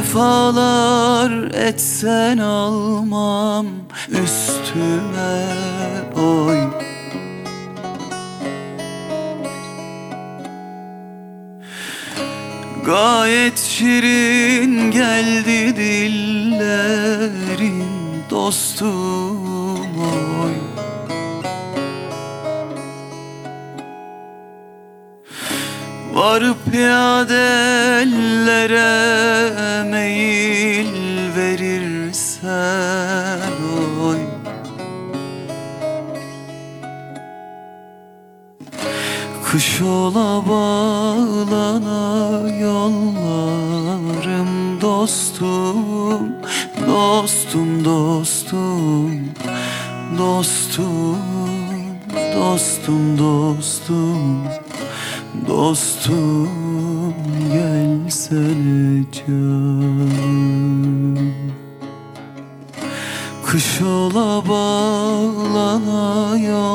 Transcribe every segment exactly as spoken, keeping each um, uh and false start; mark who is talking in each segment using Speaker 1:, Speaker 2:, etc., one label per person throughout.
Speaker 1: Cefalar etsen almam üstüme oy. Gayet şirin geldi dillerin dostum oy. Varıp piyadellere meyil verirsen oy. Kış ola bağlana yollarım dostum, dostum, dostum, dostum, dostum, dostum, dostum, gelsene canım. Kış ola bağlana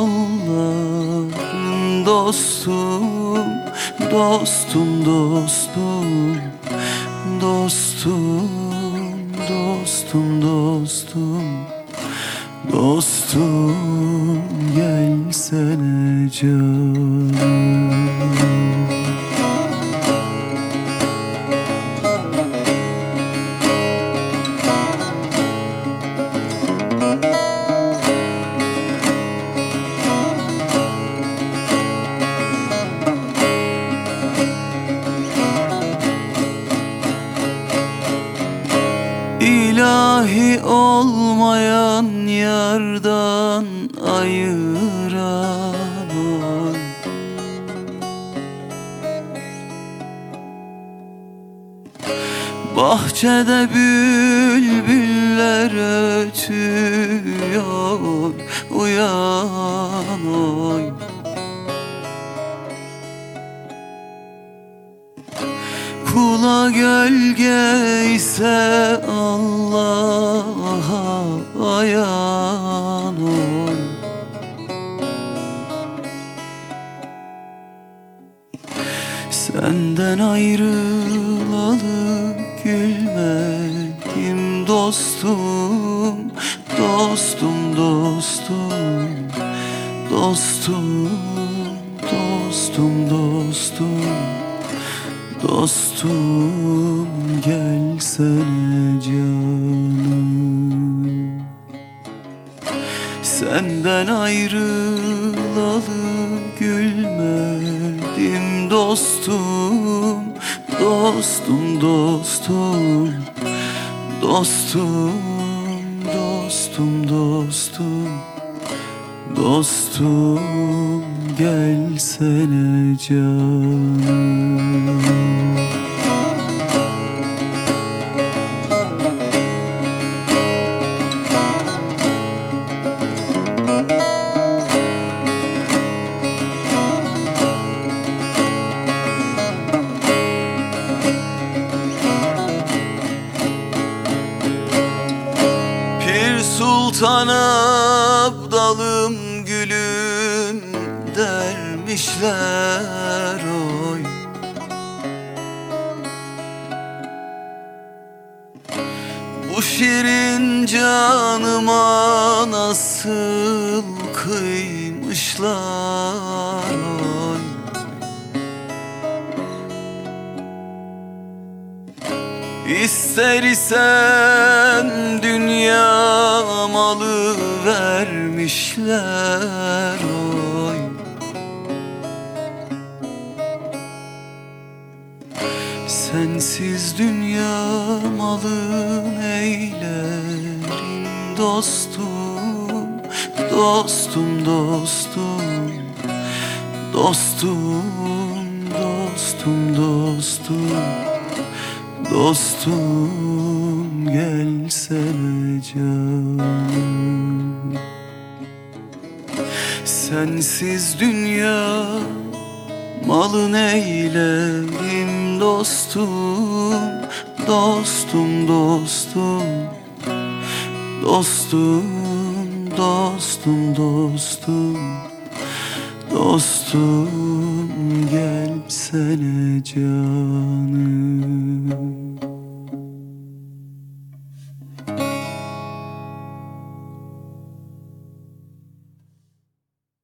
Speaker 1: yollarım dostum, dostum, dostum, dostum, dostum, dostum, dostum, gelsene canım. İlahi olmayan yardan ayıran oy. Bahçede bülbüller ötüyor, uyan oy. Kula gölge ise Allah'a ayan oy. Senden ayrılalı gülmedim dostum, dostum, dostum, dostum, dostum, dostum, dostum, gelsene canım. Senden ayrılalı gülmedim dostum, dostum, dostum, dostum, dostum, dostum, dostum, gelsene canım. Sultan Abdalım gülüm dermişler oy. Bu şirin canıma nasıl kıymışlar oy. İster isen dünya malı vermişler oy. Sensiz dünya malı neylerim dostum, dostum, dostum, dostum, dostum, dostum, dostum, gelsene canım. Sensiz dünya malın eylerim dostum, dostum, dostum, dostum, dostum, dostum, dostum, gelsene canım.